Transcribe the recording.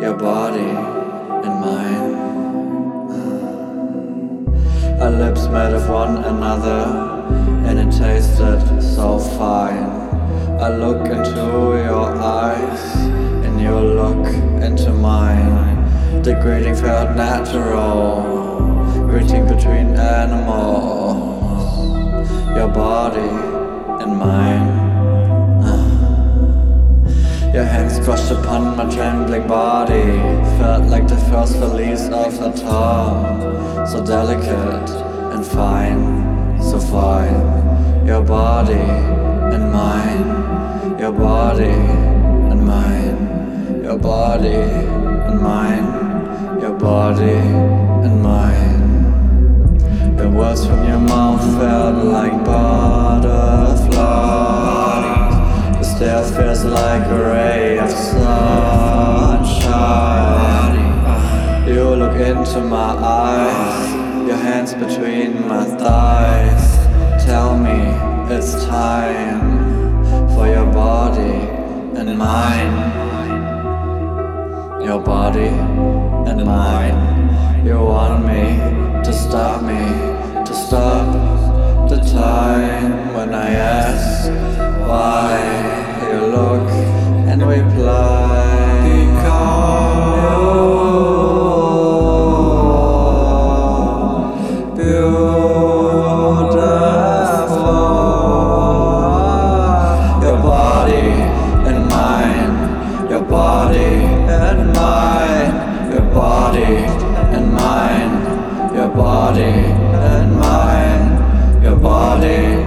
your body and mine. Our lips met of one another, and it tasted so fine. I look into your eyes, and you look into mine. The greeting felt natural, greeting between animals. Your body and mine. Your hands crushed upon my trembling body, felt like the first release of autumn. So delicate and fine, so fine. Your body and mine, your body and mine, your body and mine, your body and mine. The words from your mouth felt like butterflies. The stare feels like a ray of sunshine. You look into my eyes, your hands between my thighs. Tell me it's time for your body and mine. Your body and mine. You want me to stop the time when I ask why. You look and reply, because beautiful. Your body and mine, your body and mine, your body and mine, your body and mine, your body